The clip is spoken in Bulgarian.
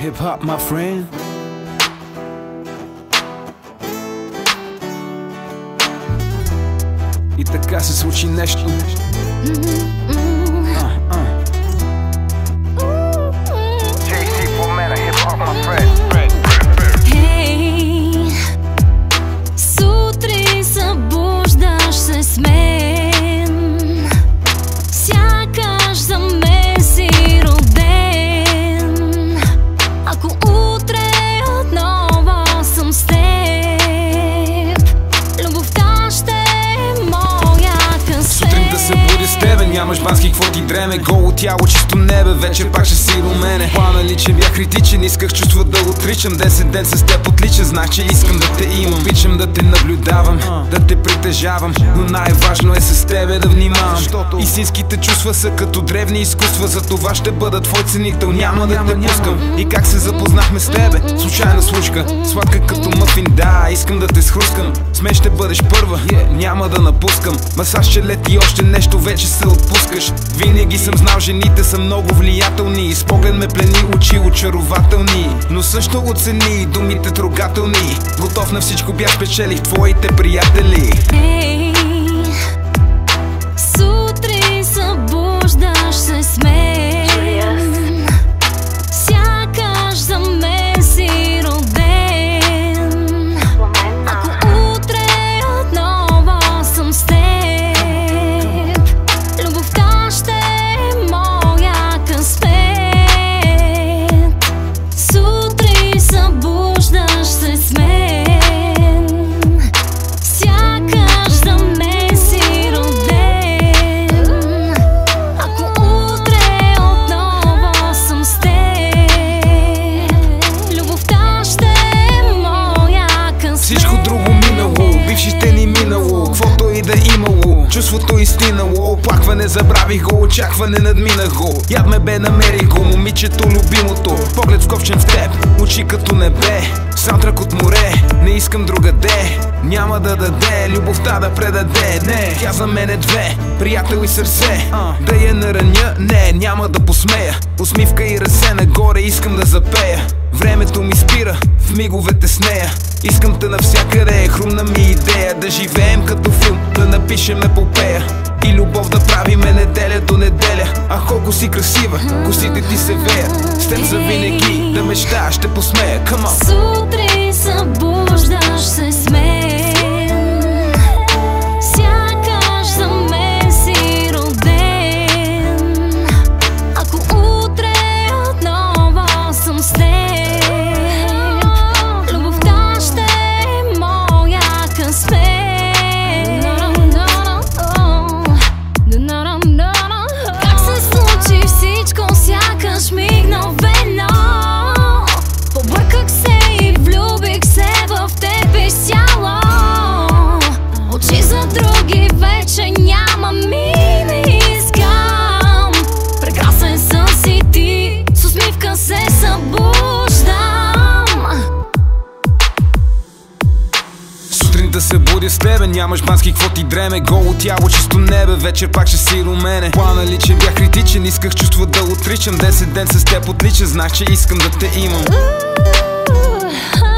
Hip hop, my friend. И така се случи нещо. Сутрин събуждаш се с мен, сякаш за мен си роден. Ако утре отново съм с теб, любовта ще е моя късмет. Сутрин да се буди с тебе, нямаш бански квоти дреме. Голо тяло, чисто небе, вечер пак ще си до мене. Плана ли, че бях критичен, исках чувства да отричам. 10 ден с теб отличен, знах, че искам да те имам. Обичам да те наблюдавам, да те притежавам, но най-важно е с тебе да внимавам. Истинските чувства са като древни изкуства, за това ще бъда твой ценител, няма да те пускам. И как се запознахме с тебе? Случайна случка, сладка като мъфин, да, искам да те схрускам. С мен ще бъдеш първа, няма да напускам. Масаж, челет и още нещо, вече се отпускаш. Винаги съм знал, жените са много влиятелни. С поглед ме плени, очи очарователни, но също оцени думите трогателни. Готов на всичко бях, спечелих твоите приятели. Сутрин събуждаш се с мен, сякаш за мен си роден. Ако утре отново съм с теб, любовта ще е моя късмет. Сутрин събуждаш се с мен, сякаш за мен си роден. Ако утре отново съм с теб, любовта ще е моя късмет. Всичко друго минало, бившите ни минало, каквото и да имало, чувството изтинало. Оплакване забравих го, очакване надминах го. Яд ме бе, намерих го, момичето любимото. Поглед вкопчен в теб, очи като небе, саундтрак от море, не искам другаде. Няма да даде, любовта да предаде. Не, тя за мен е две, приятел и сърце. Да я нараня, не, няма да посмея. Усмивка и ръце нагоре, искам да запея. Времето ми спира в миговете с нея. Искам те навсякъде, хрумна ми идея да живеем като филм, да напишем епопея и любов да правиме неделя до неделя. А колко си красива, косите ти се веят, с теб завинаги да мечтаеш, ще посмея. Come on. Сутрин събуждаш се с мен, сякаш за мен си роден. Ако утре отново съм с теб, любовта ще е моя късмет. Как се случи всичко, сякаш мигновено. Побърках се и влюбих се в теб изцяло. Очи за други вече нямам и не искам. Прекрасен сън си ти, с усмивка се събуждам. Сутрин да се буди с тебе, нямаш бански квоти дреме. Голо тяло, чисто небе, вечер пак ще си до мене. Плана ли, че бях критичен, исках чувства да отричам. 10 ден с теб отличен, знах, че искам да те имам.